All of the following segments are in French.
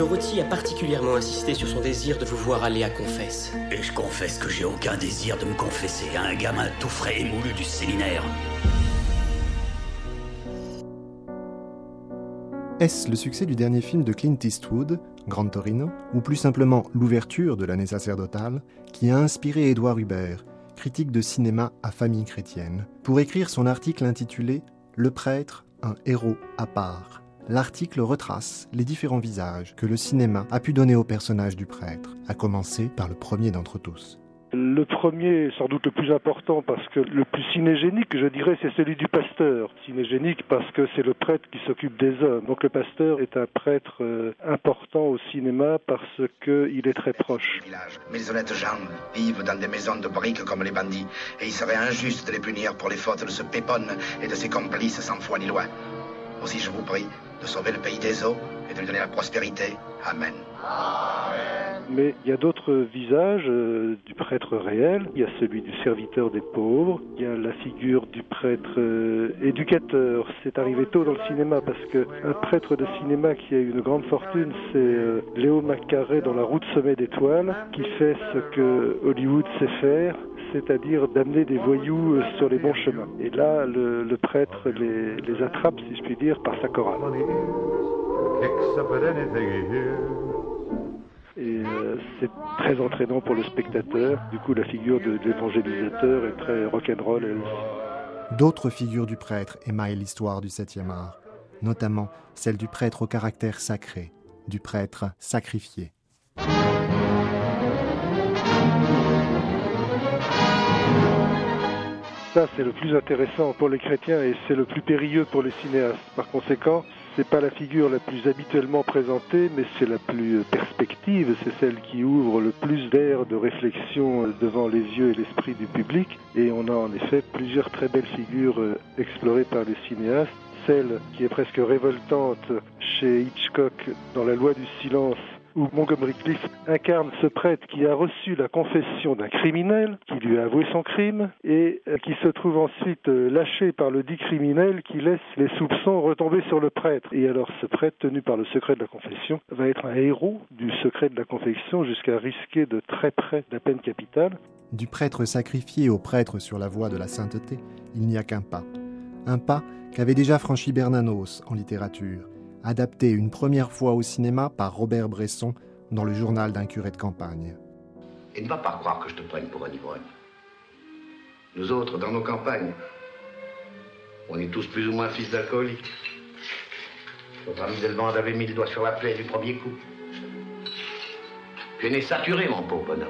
Dorothy a particulièrement insisté sur son désir de vous voir aller à Confesse. Et je confesse que j'ai aucun désir de me confesser à un gamin tout frais et moulu du séminaire. Est-ce le succès du dernier film de Clint Eastwood, Gran Torino, ou plus simplement l'ouverture de l'année sacerdotale, qui a inspiré Édouard Hubert, critique de cinéma à Famille chrétienne, pour écrire son article intitulé « Le prêtre, un héros à part ». L'article retrace les différents visages que le cinéma a pu donner au personnage du prêtre, à commencer par le premier d'entre tous. Le premier, sans doute le plus important, parce que le plus cinégénique, je dirais, c'est celui du pasteur. Cinégénique parce que c'est le prêtre qui s'occupe des hommes. Donc le pasteur est un prêtre important au cinéma parce qu'il est très proche. Mes honnêtes gens vivent dans des maisons de briques comme les bandits, et il serait injuste de les punir pour les fautes de ce Pépone et de ses complices sans foi ni loi. Aussi je vous prie de sauver le pays des eaux et de lui donner la prospérité. Amen. Mais il y a d'autres visages du prêtre réel. Il y a celui du serviteur des pauvres. Il y a la figure du prêtre éducateur. C'est arrivé tôt dans le cinéma parce qu'un prêtre de cinéma qui a eu une grande fortune, c'est Léo McCarey dans La route semée d'étoiles, qui fait ce que Hollywood sait faire, c'est-à-dire d'amener des voyous sur les bons chemins. Et là, le prêtre les attrape, si je puis dire, par sa chorale. Et c'est très entraînant pour le spectateur. Du coup, la figure de l'évangélisateur est très rock'n'roll, elle aussi. D'autres figures du prêtre émaillent l'histoire du 7e art, notamment celle du prêtre au caractère sacré, du prêtre sacrifié. Ça, c'est le plus intéressant pour les chrétiens et c'est le plus périlleux pour les cinéastes. Par conséquent, c'est pas la figure la plus habituellement présentée, mais c'est la plus perspective, c'est celle qui ouvre le plus d'air de réflexion devant les yeux et l'esprit du public. Et on a en effet plusieurs très belles figures explorées par les cinéastes. Celle qui est presque révoltante chez Hitchcock dans La loi du silence, où Montgomery Clift incarne ce prêtre qui a reçu la confession d'un criminel, qui lui a avoué son crime, et qui se trouve ensuite lâché par le dit criminel qui laisse les soupçons retomber sur le prêtre. Et alors ce prêtre, tenu par le secret de la confession, va être un héros du secret de la confession jusqu'à risquer de très près la peine capitale. Du prêtre sacrifié au prêtre sur la voie de la sainteté, il n'y a qu'un pas. Un pas qu'avait déjà franchi Bernanos en littérature, adapté une première fois au cinéma par Robert Bresson dans Le journal d'un curé de campagne. Et ne va pas croire que je te prenne pour un ivrogne. Nous autres, dans nos campagnes, on est tous plus ou moins fils d'alcooliques. Notre ami Delvande avait mis le doigt sur la plaie du premier coup. Tu es né saturé, mon pauvre bonhomme.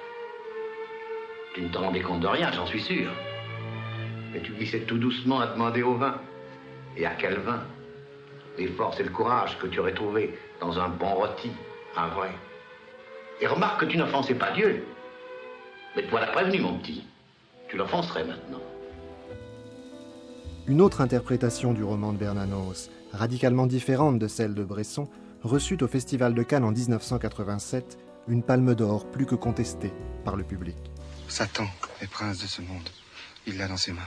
Tu ne te rendais compte de rien, j'en suis sûr. Mais tu glissais tout doucement à demander au vin. Et à quel vin? Les forces et le courage que tu aurais trouvé dans un bon rôti, un vrai. Et remarque que tu n'offensais pas Dieu. Mais te voilà prévenu, mon petit. Tu l'offenserais maintenant. Une autre interprétation du roman de Bernanos, radicalement différente de celle de Bresson, reçut au Festival de Cannes en 1987 une palme d'or plus que contestée par le public. Satan est prince de ce monde. Il l'a dans ses mains.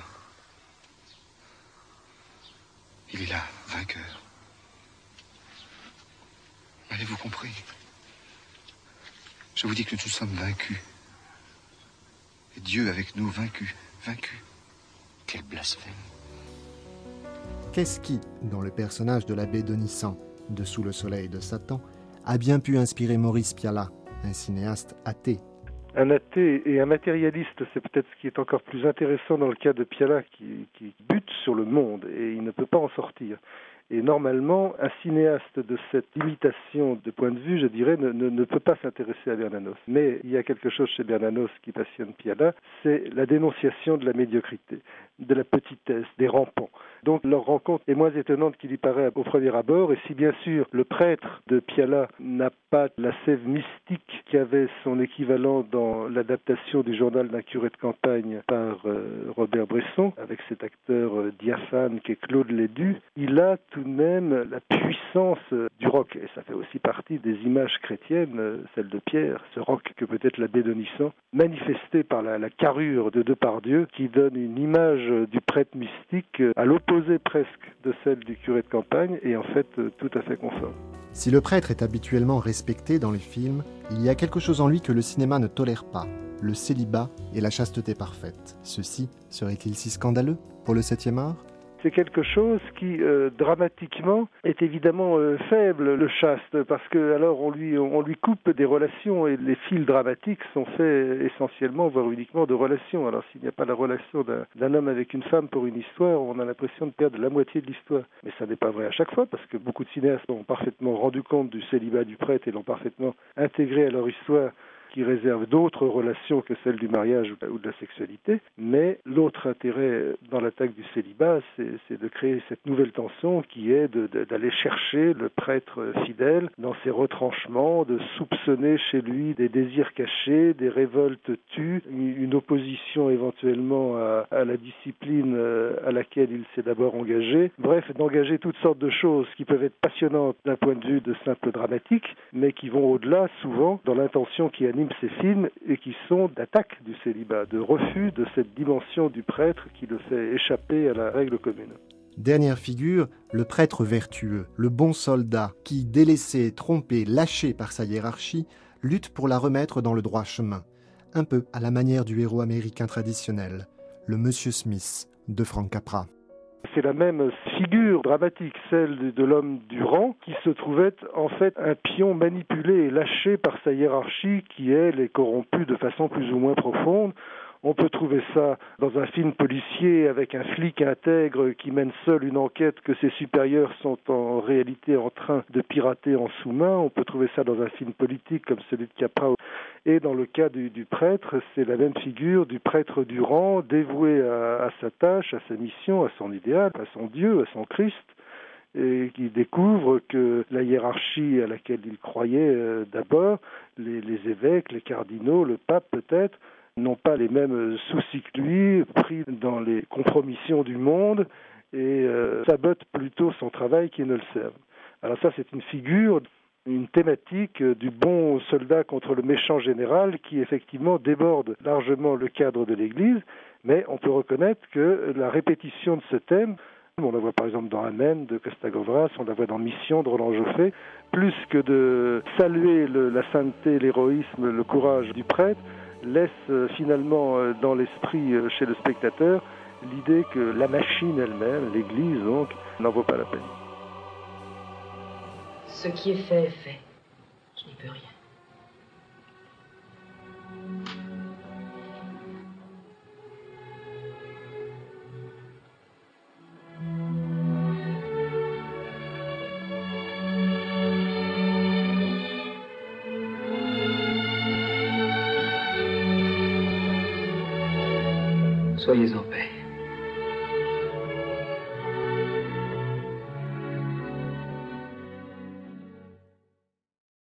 Il est là, vainqueur. Avez-vous compris? Je vous dis que nous sommes vaincus. Et Dieu avec nous, vaincu. Quel blasphème. Qu'est-ce qui, dans le personnage de l'abbé Denissan, de Sous le soleil de Satan, a bien pu inspirer Maurice Pialat, un cinéaste athée? Un athée et un matérialiste, c'est peut-être ce qui est encore plus intéressant dans le cas de Pialat, qui bute sur le monde et il ne peut pas en sortir. Et normalement, un cinéaste de cette limitation de point de vue, je dirais, ne peut pas s'intéresser à Bernanos. Mais il y a quelque chose chez Bernanos qui passionne Pialat, c'est la dénonciation de la médiocrité, de la petitesse, des rampants. Donc leur rencontre est moins étonnante qu'il y paraît au premier abord, et si bien sûr le prêtre de Pialat n'a pas la sève mystique qu'avait son équivalent dans l'adaptation du journal d'un curé de campagne par Robert Bresson, avec cet acteur diaphane qui est Claude Lédu, il a tout tout de même la puissance du roc. Et ça fait aussi partie des images chrétiennes, celle de Pierre, ce roc que peut-être l'abbé de Nissan, manifesté par la carrure de Depardieu, qui donne une image du prêtre mystique à l'opposé presque de celle du curé de campagne, et en fait tout à fait conforme. Si le prêtre est habituellement respecté dans les films, il y a quelque chose en lui que le cinéma ne tolère pas, le célibat et la chasteté parfaite. Ceci serait-il si scandaleux pour le 7e art ? C'est quelque chose qui, dramatiquement, est évidemment faible, le chaste, parce que alors on lui coupe des relations, et les fils dramatiques sont faits essentiellement, voire uniquement, de relations. Alors s'il n'y a pas la relation d'un homme avec une femme pour une histoire, on a l'impression de perdre la moitié de l'histoire. Mais ça n'est pas vrai à chaque fois, parce que beaucoup de cinéastes ont parfaitement rendu compte du célibat du prêtre et l'ont parfaitement intégré à leur histoire, qui réserve d'autres relations que celles du mariage ou de la sexualité. Mais l'autre intérêt dans l'attaque du célibat, c'est de créer cette nouvelle tension qui est d'aller chercher le prêtre fidèle dans ses retranchements, de soupçonner chez lui des désirs cachés, des révoltes tues, une opposition éventuellement à la discipline à laquelle il s'est d'abord engagé. Bref, d'engager toutes sortes de choses qui peuvent être passionnantes d'un point de vue de simple dramatique, mais qui vont au-delà souvent dans l'intention qui anime ces films et qui sont d'attaque du célibat, de refus de cette dimension du prêtre qui le fait échapper à la règle commune. Dernière figure, le prêtre vertueux, le bon soldat qui, délaissé, trompé, lâché par sa hiérarchie, lutte pour la remettre dans le droit chemin, un peu à la manière du héros américain traditionnel, le Monsieur Smith de Frank Capra. C'est la même figure dramatique, celle de l'homme du rang, qui se trouvait en fait un pion manipulé et lâché par sa hiérarchie qui, elle, est corrompue de façon plus ou moins profonde. On peut trouver ça dans un film policier avec un flic intègre qui mène seul une enquête que ses supérieurs sont en réalité en train de pirater en sous-main. On peut trouver ça dans un film politique comme celui de Capra. Et dans le cas du prêtre, c'est la même figure du prêtre du rang, dévoué à sa tâche, à sa mission, à son idéal, à son Dieu, à son Christ, et qui découvre que la hiérarchie à laquelle il croyait d'abord, les évêques, les cardinaux, le pape peut-être, n'ont pas les mêmes soucis que lui, pris dans les compromissions du monde, et sabotent plutôt son travail qui ne le servent. Alors ça, c'est une figure, une thématique du bon soldat contre le méchant général qui effectivement déborde largement le cadre de l'Église, mais on peut reconnaître que la répétition de ce thème, on la voit par exemple dans Amen de Costa Gavras, on la voit dans Mission de Roland Joffé, plus que de saluer la sainteté, l'héroïsme, le courage du prêtre, laisse finalement dans l'esprit chez le spectateur l'idée que la machine elle-même, l'Église donc, n'en vaut pas la peine. Ce qui est fait est fait. Je n'y peux rien. Soyez en paix.